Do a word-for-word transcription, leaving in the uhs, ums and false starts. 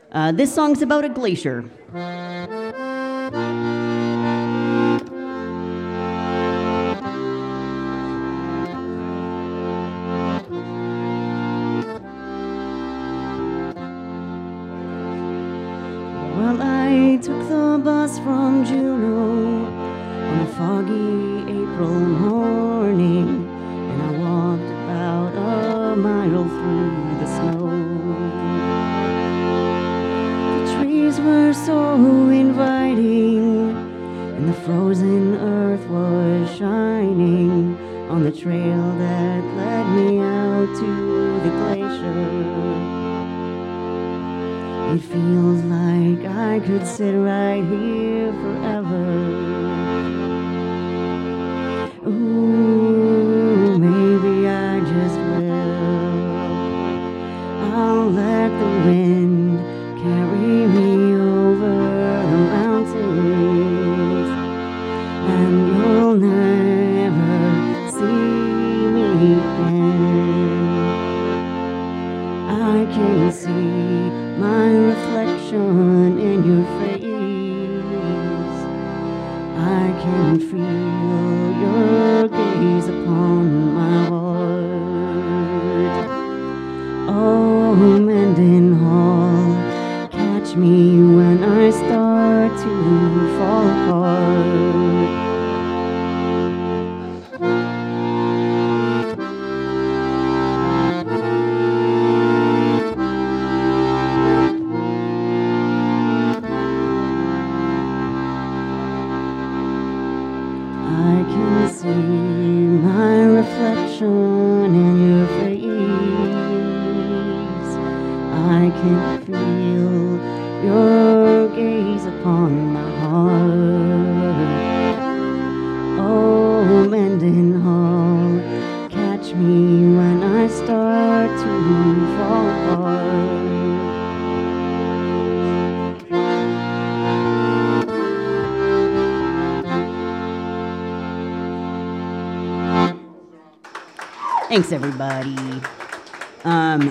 Uh, this song's about a glacier. Well, I took the bus from Juneau on a foggy April morning, and I walked about a mile through the snow. The trees were so inviting, and the frozen earth was shining on the trail that led me out to the glacier. It feels like I could sit right here forever. Ooh, maybe I just will. I'll let the wind carry me over the mountains, and you'll never see me again. I can see my reflection in your face. I can feel your gaze upon my heart. Oh, Mendenhall, catch me when I start to fall apart. I can see my reflection in your face. I can feel your gaze upon my heart. Oh, Mendenhall, catch me when I start to fall apart. Thanks, everybody. Um,